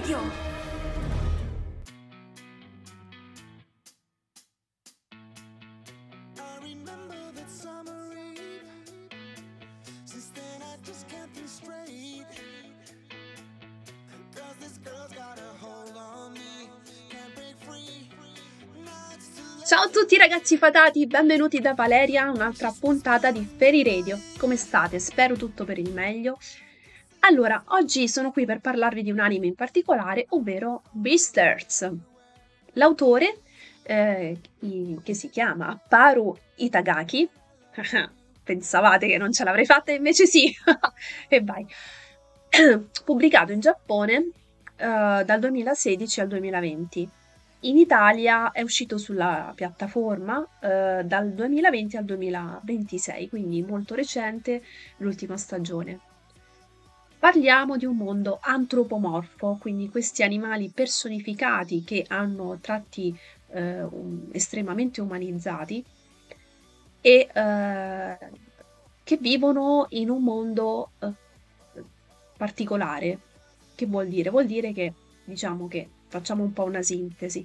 Radio. Ciao a tutti ragazzi fatati, benvenuti da Valeria, un'altra puntata di Fairy Radio. Come state? Spero tutto per il meglio. Allora, oggi sono qui per parlarvi di un anime in particolare, ovvero Beastars. L'autore, che si chiama Paru Itagaki, pensavate che non ce l'avrei fatta, invece sì, e vai, pubblicato in Giappone dal 2016 al 2020. In Italia è uscito sulla piattaforma dal 2020 al 2026, quindi molto recente, l'ultima stagione. Parliamo di un mondo antropomorfo, quindi questi animali personificati che hanno tratti estremamente umanizzati e che vivono in un mondo particolare. Che vuol dire? Vuol dire che, diciamo che, facciamo un po' una sintesi.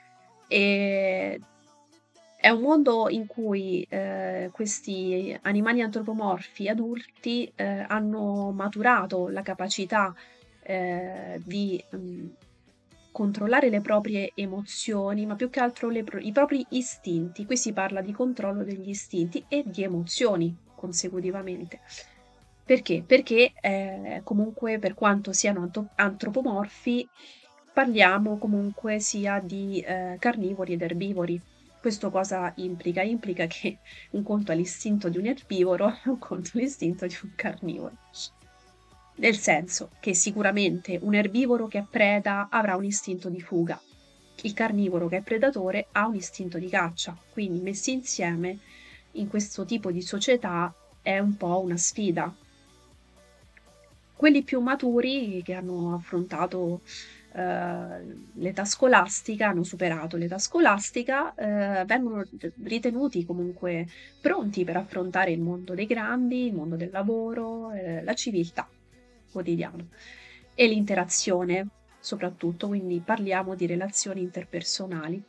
E è un mondo in cui questi animali antropomorfi adulti hanno maturato la capacità di controllare le proprie emozioni, ma più che altro i propri istinti. Qui si parla di controllo degli istinti e di emozioni consecutivamente. Perché? Perché comunque per quanto siano antropomorfi, parliamo comunque sia di carnivori ed erbivori. Questo cosa implica? Implica che un conto è l'istinto di un erbivoro e un conto è l'istinto di un carnivoro. Nel senso che sicuramente un erbivoro che preda avrà un istinto di fuga, il carnivoro che è predatore ha un istinto di caccia, quindi messi insieme in questo tipo di società è un po' una sfida. Quelli più maturi che hanno affrontato l'età scolastica, hanno superato l'età scolastica, vengono ritenuti comunque pronti per affrontare il mondo dei grandi, il mondo del lavoro, la civiltà quotidiana e l'interazione soprattutto, quindi parliamo di relazioni interpersonali.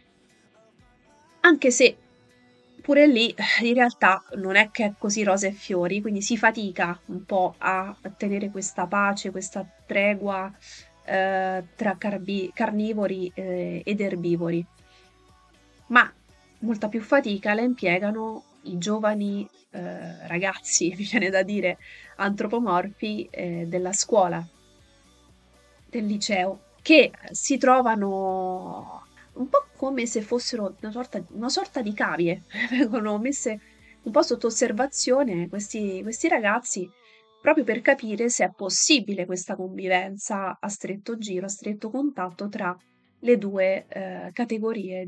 Anche se pure lì in realtà non è che è così rose e fiori, quindi si fatica un po' a tenere questa pace, questa tregua tra carnivori ed erbivori. Ma molta più fatica la impiegano i giovani ragazzi, mi viene da dire, antropomorfi della scuola, del liceo, che si trovano un po' come se fossero una sorta di cavie, vengono messe un po' sotto osservazione questi ragazzi proprio per capire se è possibile questa convivenza a stretto giro, a stretto contatto tra le due categorie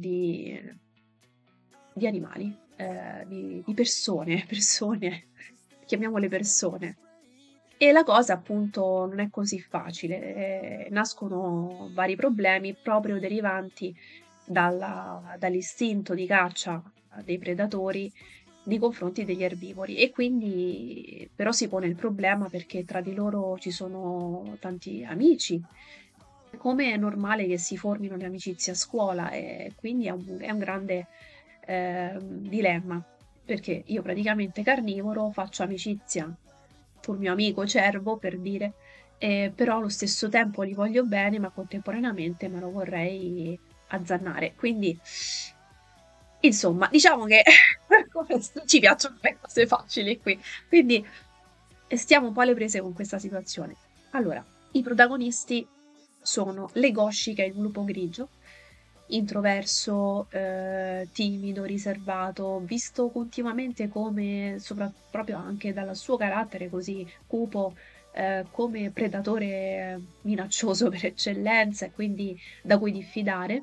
di animali, di persone, chiamiamole persone. E la cosa appunto non è così facile, nascono vari problemi proprio derivanti dall'istinto di caccia dei predatori nei confronti degli erbivori e quindi però si pone il problema perché tra di loro ci sono tanti amici. Come è normale che si formino le amicizie a scuola e quindi è un grande dilemma, perché io praticamente carnivoro faccio amicizia col mio amico cervo, per dire, però allo stesso tempo li voglio bene, ma contemporaneamente me lo vorrei azzannare. Quindi, insomma, diciamo che ci piacciono le cose facili qui. Quindi stiamo un po' alle prese con questa situazione. Allora, i protagonisti sono Legoshi, che è il lupo grigio, introverso, timido, riservato, visto continuamente come, proprio anche dal suo carattere così cupo, come predatore minaccioso per eccellenza e quindi da cui diffidare.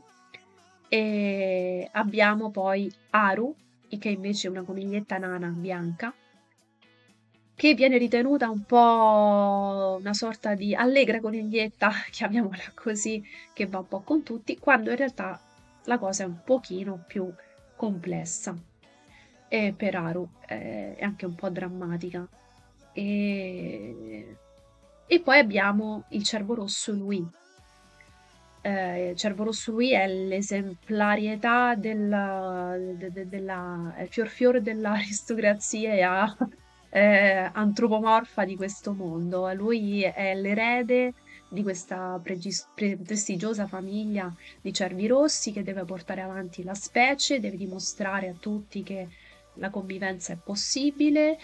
E abbiamo poi Haru, che invece è una coniglietta nana bianca, che viene ritenuta un po' una sorta di allegra coniglietta, chiamiamola così, che va un po' con tutti, quando in realtà la cosa è un pochino più complessa. E per Haru è anche un po' drammatica. E poi abbiamo il cervo rosso Lui, Cervo Rosso lui è l'esemplarietà della, è il fior fiore dell'aristocrazia antropomorfa di questo mondo. Lui è l'erede di questa prestigiosa famiglia di cervi rossi che deve portare avanti la specie, deve dimostrare a tutti che la convivenza è possibile,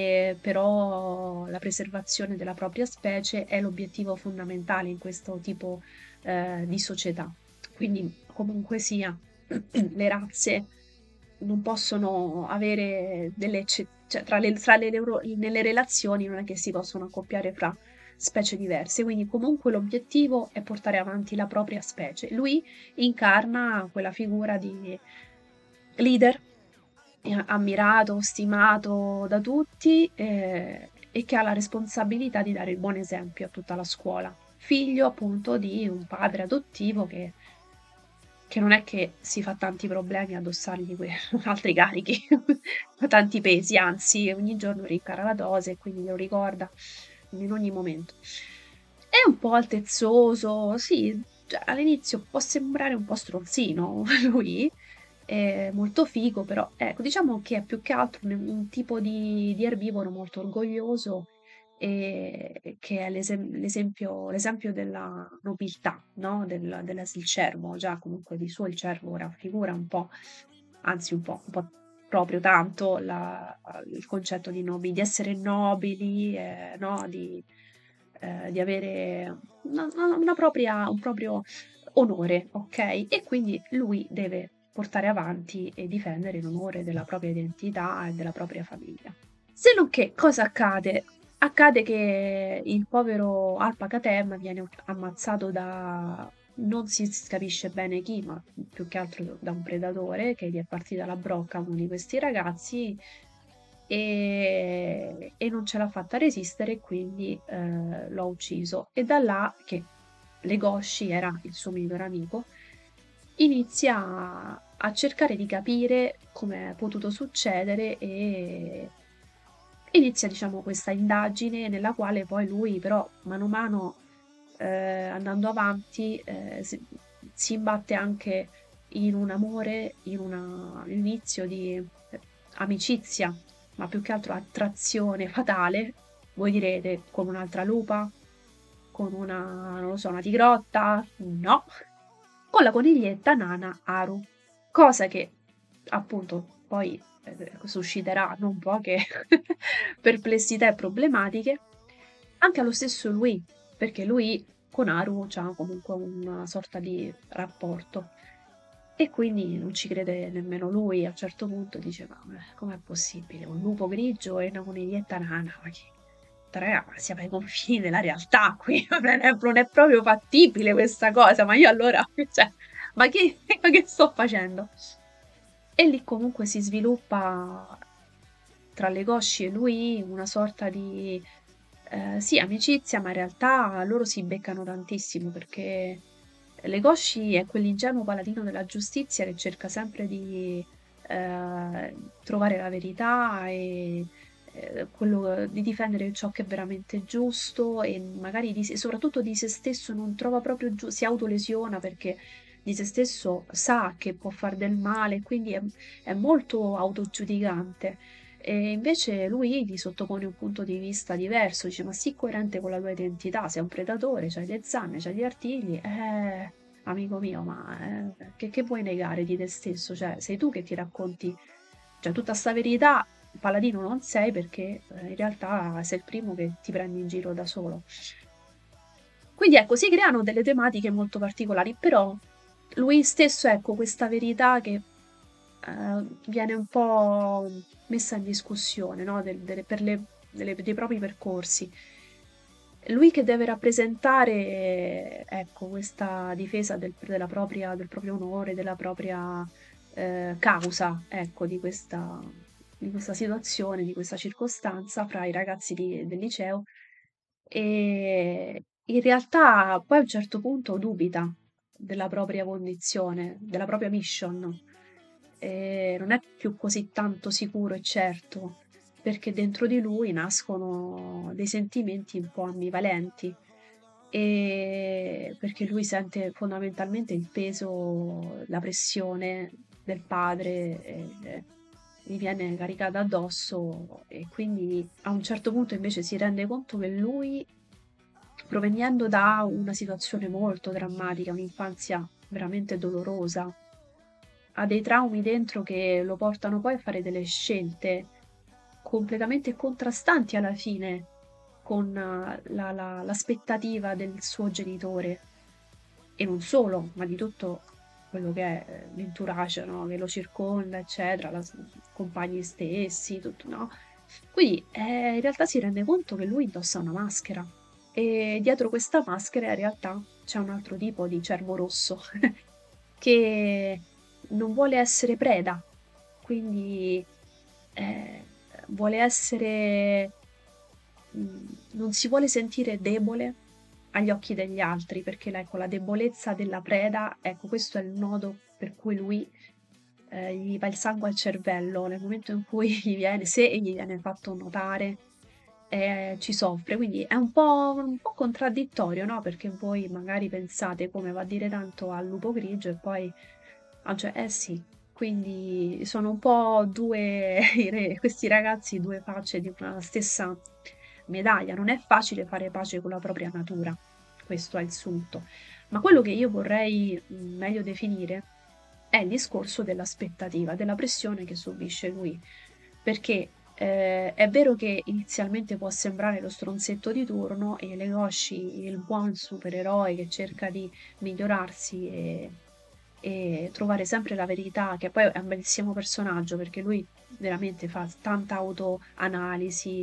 però la preservazione della propria specie è l'obiettivo fondamentale in questo tipo di società. Quindi, comunque sia, le razze non possono avere delle cioè, nelle relazioni non è che si possono accoppiare fra specie diverse, quindi comunque l'obiettivo è portare avanti la propria specie. Lui incarna quella figura di leader ammirato, stimato da tutti e che ha la responsabilità di dare il buon esempio a tutta la scuola. Figlio appunto di un padre adottivo che non è che si fa tanti problemi a addossargli altri carichi, tanti pesi, anzi ogni giorno rincara la dose e quindi glielo ricorda in ogni momento. È un po' altezzoso, sì, cioè, all'inizio può sembrare un po' stronzino lui, è molto figo, però ecco, diciamo che è più che altro un tipo di erbivoro molto orgoglioso e che è l'esempio della nobiltà, no? Del cervo, già comunque di suo il cervo raffigura un po', anzi un po' proprio tanto il concetto di essere nobili, no? Di avere un proprio onore, ok? E quindi lui deve portare avanti e difendere l'onore della propria identità e della propria famiglia. Se non che cosa accade? Accade che il povero Alpacatem viene ammazzato da non si capisce bene chi, ma più che altro da un predatore che gli è partita la brocca a uno di questi ragazzi e non ce l'ha fatta resistere e quindi l'ho ucciso. E da là che Legoshi era il suo migliore amico, inizia a cercare di capire come è potuto succedere e inizia, diciamo, questa indagine nella quale poi lui però mano a mano andando avanti si imbatte anche in un amore, in un inizio di amicizia, ma più che altro attrazione fatale. Voi direte con un'altra lupa? Con una, non lo so, una tigrotta? No, con la coniglietta nana Aru, cosa che appunto poi susciterà non poche perplessità e problematiche anche allo stesso lui, perché lui con Aru ha comunque una sorta di rapporto e quindi non ci crede nemmeno lui. A un certo punto dice: Ma com'è possibile? Un lupo grigio e una coniglietta nana? Ma che tre siamo ai confini della realtà qui, non è proprio fattibile questa cosa, ma io allora, cioè, ma che sto facendo? E lì comunque si sviluppa tra Legoshi e lui una sorta di sì, amicizia, ma in realtà loro si beccano tantissimo perché Legoshi è quell'ingenuo paladino della giustizia che cerca sempre di trovare la verità e di difendere ciò che è veramente giusto e magari soprattutto di se stesso non trova proprio si autolesiona perché di se stesso sa che può far del male, quindi è molto autogiudicante. E invece lui gli sottopone un punto di vista diverso, dice: Ma sii coerente con la tua identità, sei un predatore, c'hai le zanne, c'hai gli artigli, amico mio, ma che vuoi negare di te stesso? Cioè, sei tu che ti racconti, cioè, tutta sta verità, paladino non sei perché in realtà sei il primo che ti prendi in giro da solo. Quindi ecco, si creano delle tematiche molto particolari, però lui stesso, ecco, questa verità che viene un po' messa in discussione, no? Per dei propri percorsi. Lui che deve rappresentare, ecco, questa difesa del proprio onore, della propria causa, ecco, di questa situazione, di questa circostanza fra i ragazzi del liceo e in realtà poi a un certo punto dubita della propria condizione, della propria mission. E non è più così tanto sicuro e certo, perché dentro di lui nascono dei sentimenti un po' ambivalenti. perché lui sente fondamentalmente il peso, la pressione del padre, gli viene caricata addosso e quindi a un certo punto invece si rende conto che lui, provenendo da una situazione molto drammatica, un'infanzia veramente dolorosa, ha dei traumi dentro che lo portano poi a fare delle scelte completamente contrastanti alla fine con l'aspettativa del suo genitore. E non solo, ma di tutto quello che è l'entourage, no? Che lo circonda, eccetera, compagni stessi, tutto, no? Quindi in realtà si rende conto che lui indossa una maschera e dietro questa maschera in realtà c'è un altro tipo di cervo rosso che non vuole essere preda, quindi eh, vuole essere, non si vuole sentire debole agli occhi degli altri, perché ecco, la debolezza della preda, ecco, questo è il nodo per cui lui gli va il sangue al cervello nel momento in cui se gli viene fatto notare, ci soffre. Quindi è un po' contraddittorio, no? Perché voi magari pensate come va a dire tanto al lupo grigio e poi, cioè, eh sì, quindi sono un po' due, questi ragazzi, due facce di una stessa medaglia. Non è facile fare pace con la propria natura, questo è il sunto. Ma quello che io vorrei meglio definire è il discorso dell'aspettativa, della pressione che subisce lui. Perché è vero che inizialmente può sembrare lo stronzetto di turno e Legoshi, il buon supereroe che cerca di migliorarsi e trovare sempre la verità, che poi è un bellissimo personaggio perché lui veramente fa tanta autoanalisi,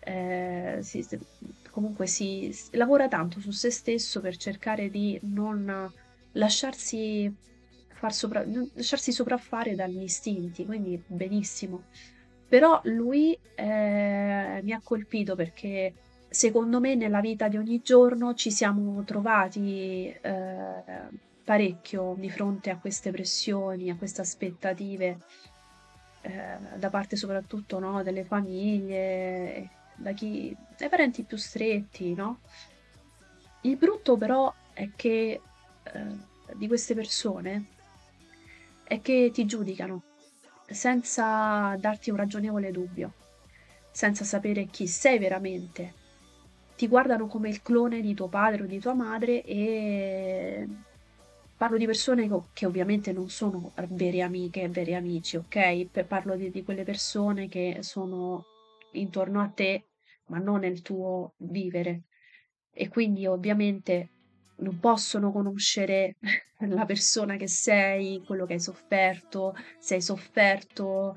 comunque lavora tanto su se stesso per cercare di non lasciarsi non lasciarsi sopraffare dagli istinti, quindi benissimo. Però lui mi ha colpito perché secondo me nella vita di ogni giorno ci siamo trovati parecchio di fronte a queste pressioni, a queste aspettative da parte soprattutto, no, delle famiglie, dai parenti più stretti, no? Il brutto però è che di queste persone è che ti giudicano senza darti un ragionevole dubbio, senza sapere chi sei veramente. Ti guardano come il clone di tuo padre o di tua madre e parlo di persone che ovviamente non sono vere amiche e veri amici, ok? Parlo di quelle persone che sono intorno a te, ma non nel tuo vivere. E quindi ovviamente non possono conoscere la persona che sei, quello che hai sofferto, se hai sofferto,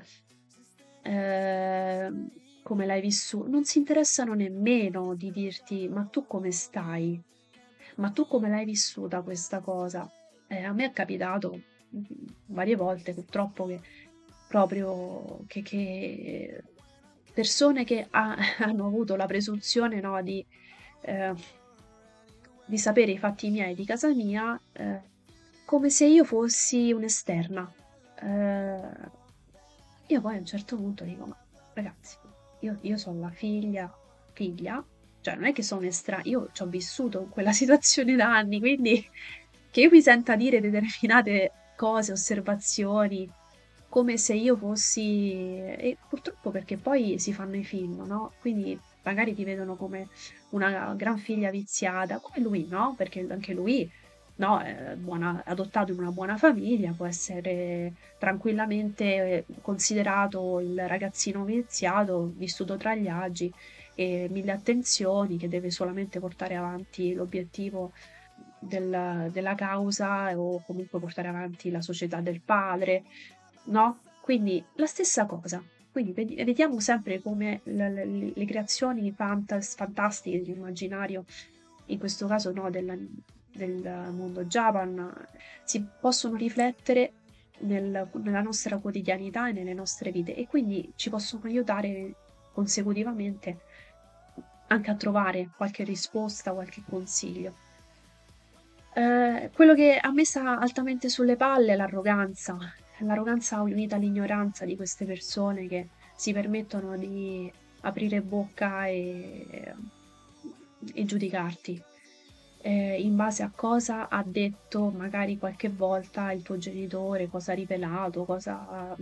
come l'hai vissuto. Non si interessano nemmeno di dirti: ma tu come stai? Ma tu come l'hai vissuta questa cosa? A me è capitato varie volte purtroppo che proprio che persone che hanno avuto la presunzione, no, eh, di sapere i fatti miei di casa mia, come se io fossi un'esterna. Eh, io poi a un certo punto dico, ma ragazzi, io sono la figlia, cioè non è che sono io ci ho vissuto in quella situazione da anni, quindi che io mi senta dire determinate cose, osservazioni, come se io fossi... E purtroppo perché poi si fanno i film, no? Quindi magari ti vedono come una gran figlia viziata, come lui, no? Perché anche lui, no, è adottato in una buona famiglia, può essere tranquillamente considerato il ragazzino viziato, vissuto tra gli agi e mille attenzioni, che deve solamente portare avanti l'obiettivo della causa o comunque portare avanti la società del padre, no? Quindi la stessa cosa. Quindi vediamo sempre come le creazioni fantastiche dell'immaginario, in questo caso no, del mondo Japan, si possono riflettere nella nostra quotidianità e nelle nostre vite e quindi ci possono aiutare consecutivamente anche a trovare qualche risposta, qualche consiglio. Quello che a me sta altamente sulle palle è l'arroganza unita all'ignoranza di queste persone che si permettono di aprire bocca e giudicarti. in base a cosa ha detto magari qualche volta il tuo genitore, cosa ha rivelato, cosa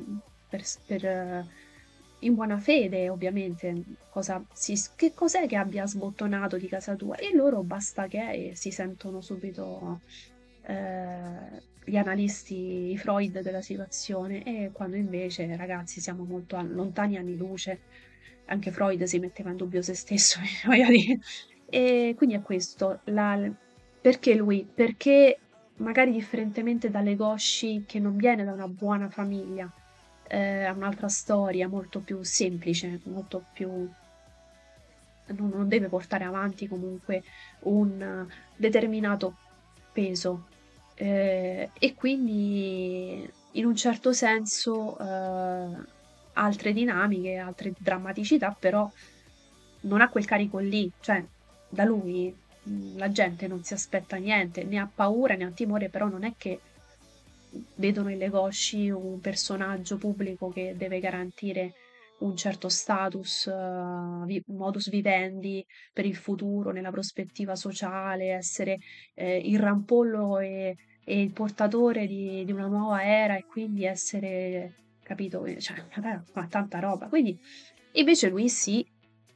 in buona fede ovviamente, che cos'è che abbia sbottonato di casa tua e loro basta che si sentono subito gli analisti, i Freud della situazione e quando invece ragazzi siamo molto lontani anni luce, anche Freud si metteva in dubbio se stesso, voglio dire. E quindi è questo, perché lui? Perché magari differentemente dalle Gosci, che non viene da una buona famiglia, ha un'altra storia molto più semplice, molto più non deve portare avanti comunque un determinato peso. E quindi in un certo senso altre dinamiche, altre drammaticità, però non ha quel carico lì, cioè da lui la gente non si aspetta niente, ne ha paura, ne ha timore, però non è che vedono in Legoshi un personaggio pubblico che deve garantire un certo status, modus vivendi per il futuro, nella prospettiva sociale, essere il rampollo e il portatore di una nuova era e quindi essere, capito? Cioè, fa tanta roba. Quindi, invece lui sì,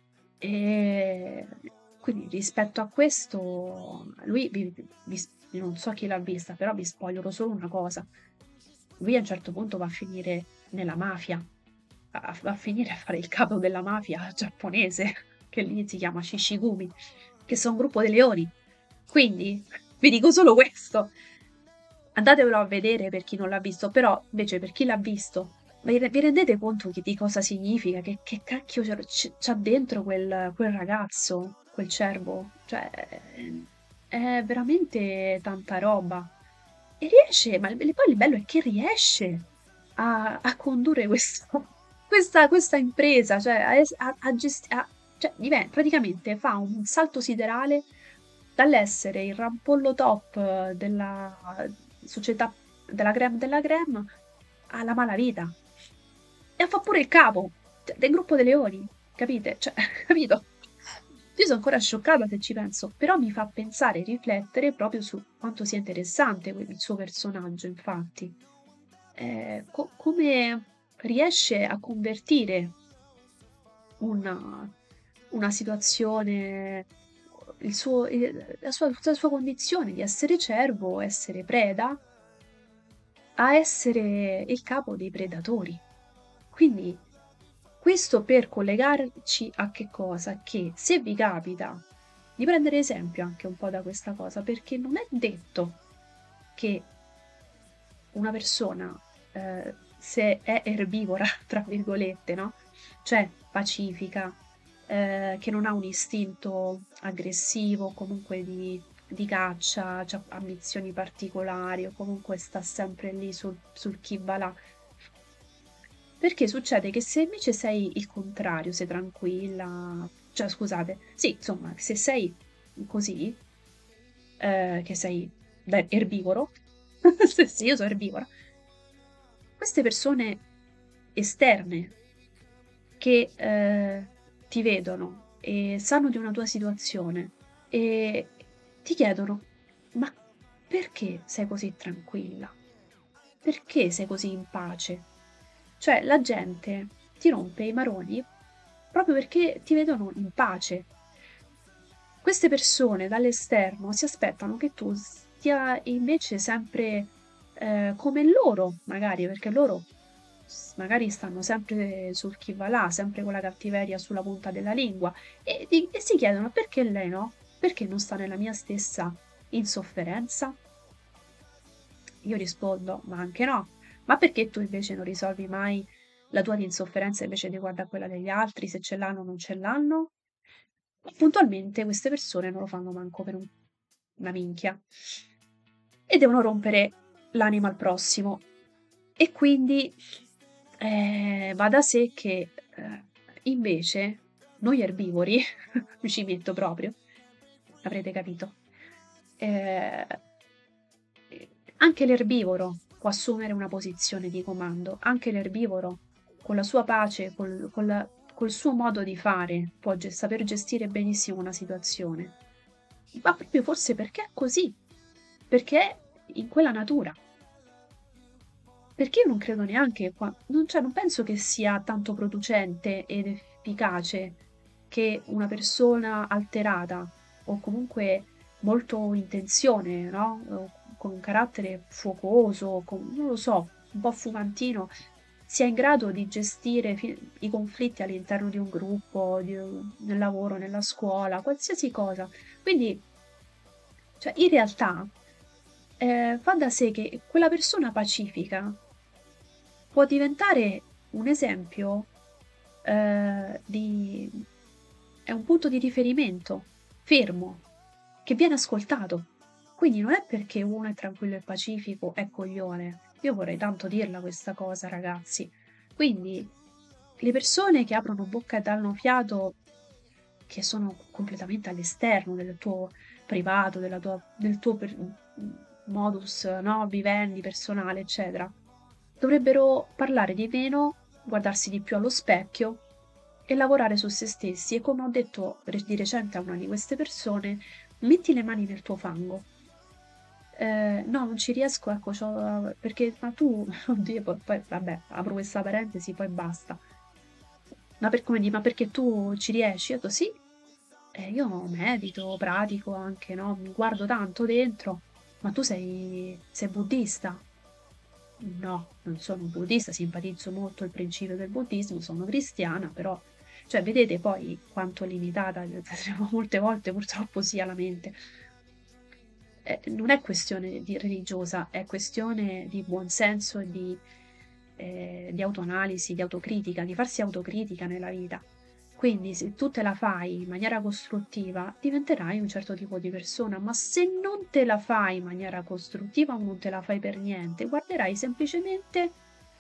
e quindi rispetto a questo, lui, non so chi l'ha vista, però vi spoilerò solo una cosa. Lui a un certo punto va a finire nella mafia, va a finire a fare il capo della mafia giapponese, che lì si chiama Shishigumi, che sono un gruppo di leoni. Quindi vi dico solo questo. Andatevelo a vedere per chi non l'ha visto, però invece per chi l'ha visto, vi rendete conto di cosa significa? Che cacchio c'ha dentro quel ragazzo, quel cervo? Cioè, è veramente tanta roba. E riesce, ma poi il bello è che riesce a condurre questa impresa, cioè cioè, praticamente fa un salto siderale dall'essere il rampollo top della società della creme alla malavita. E fa pure il capo del gruppo dei leoni, capite? Cioè, capito? Io sono ancora scioccata se ci penso, però mi fa pensare e riflettere proprio su quanto sia interessante il suo personaggio, infatti. Come riesce a convertire una, una situazione, la sua condizione di essere cervo, essere preda, a essere il capo dei predatori. Quindi questo per collegarci a che cosa? Che se vi capita di prendere esempio anche un po' da questa cosa, perché non è detto che una persona, se è erbivora, tra virgolette, no? Cioè pacifica, che non ha un istinto aggressivo, comunque di caccia, ha ambizioni particolari o comunque sta sempre lì sul chi va là. Perché succede che se invece sei il contrario, sei tranquilla, cioè scusate, sì, insomma, se sei così, che sei erbivoro, sì, io sono erbivora, queste persone esterne che ti vedono e sanno di una tua situazione e ti chiedono, ma perché sei così tranquilla? Perché sei così in pace? Cioè, la gente ti rompe i maroni proprio perché ti vedono in pace. Queste persone dall'esterno si aspettano che tu stia invece sempre come loro, magari, perché loro magari stanno sempre sul chi va là, sempre con la cattiveria sulla punta della lingua e si chiedono perché lei no? Perché non sta nella mia stessa insofferenza? Io rispondo, ma anche no. Ma perché tu invece non risolvi mai la tua di insofferenza invece riguardo a quella degli altri, se ce l'hanno o non ce l'hanno? E puntualmente queste persone non lo fanno manco per una minchia. E devono rompere l'anima al prossimo. E quindi va da sé che invece noi erbivori, mi ci metto proprio, avrete capito, eh, anche l'erbivoro può assumere una posizione di comando, anche l'erbivoro con la sua pace, col suo modo di fare, può saper gestire benissimo una situazione. ma proprio forse perché è così, perché è in quella natura. Perché io non credo neanche non penso che sia tanto producente ed efficace che una persona alterata o comunque molto in tensione, no, o con un carattere fuocoso, non lo so, un po' fumantino, sia in grado di gestire i conflitti all'interno di un gruppo, nel lavoro, nella scuola, qualsiasi cosa. Quindi, cioè, in realtà, va da sé che quella persona pacifica può diventare un esempio, di è un punto di riferimento fermo, che viene ascoltato. Quindi non è perché uno è tranquillo e pacifico, è coglione. Io vorrei tanto dirla questa cosa, ragazzi. Quindi le persone che aprono bocca e danno fiato, che sono completamente all'esterno del tuo privato, del tuo modus, no, vivendi, personale, eccetera, dovrebbero parlare di meno, guardarsi di più allo specchio e lavorare su se stessi. E come ho detto di recente a una di queste persone, metti le mani nel tuo fango. No, non ci riesco, ecco, perché ma tu, oddio, poi vabbè, apro questa parentesi, poi basta. Ma come di, ma perché tu ci riesci? Io ho detto sì, io medito, pratico anche, no? Mi guardo tanto dentro, ma tu sei buddista? No, non sono buddista, simpatizzo molto il principio del buddismo, sono cristiana, però, cioè, vedete poi quanto è limitata, molte volte purtroppo sia la mente. Non è questione di religiosa, è questione di buonsenso e di autoanalisi, di autocritica, di farsi autocritica nella vita. Quindi se tu te la fai in maniera costruttiva, diventerai un certo tipo di persona, ma se non te la fai in maniera costruttiva o non te la fai per niente, guarderai semplicemente,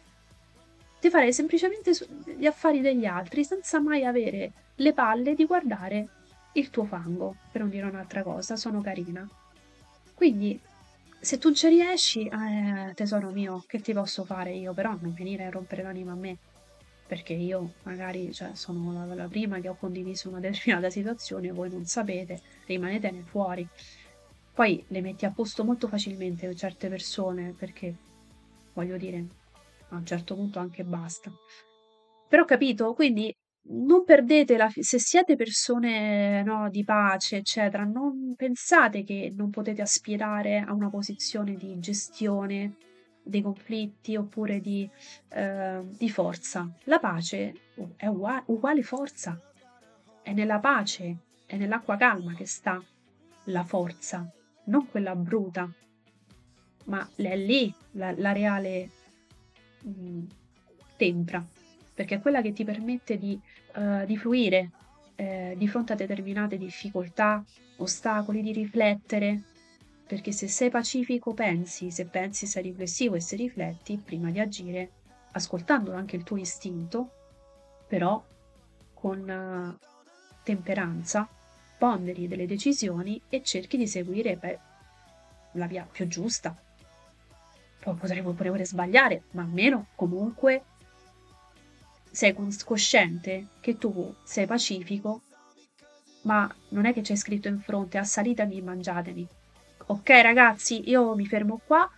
ti farai semplicemente gli affari degli altri senza mai avere le palle di guardare il tuo fango, per non dire un'altra cosa, sono carina. Quindi, se tu ci riesci, tesoro mio, che ti posso fare io? Però non venire a rompere l'anima a me, perché io magari, cioè, sono la prima che ho condiviso una determinata situazione, voi non sapete, rimanetene fuori. Poi le metti a posto molto facilmente certe persone, perché, voglio dire, a un certo punto anche basta. Però capito? Quindi non perdete se siete persone, no, di pace, eccetera, non pensate che non potete aspirare a una posizione di gestione dei conflitti oppure di forza. La pace è uguale forza. È nella pace, è nell'acqua calma che sta la forza, non quella bruta, ma è lì la reale mh, tempra, perché è quella che ti permette di fluire di fronte a determinate difficoltà, ostacoli, di riflettere, perché se sei pacifico pensi, se pensi sei riflessivo e se rifletti, prima di agire, ascoltando anche il tuo istinto, però con temperanza, ponderi delle decisioni e cerchi di seguire la via più giusta. Poi potrei pure sbagliare, ma almeno comunque sei cosciente che tu sei pacifico, ma non è che c'è scritto in fronte assalitemi e mangiatemi. Ok, ragazzi, io mi fermo qua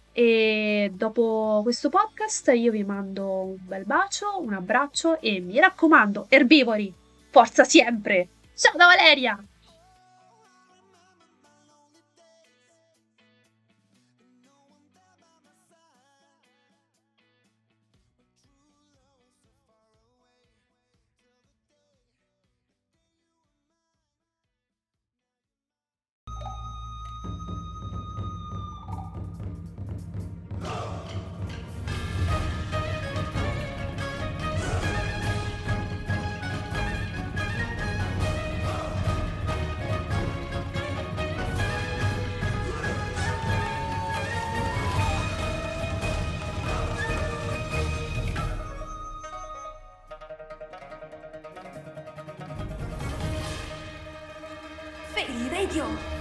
e dopo questo podcast io vi mando un bel bacio, un abbraccio e mi raccomando, erbivori, forza sempre! Ciao da Valeria! Feli Radio.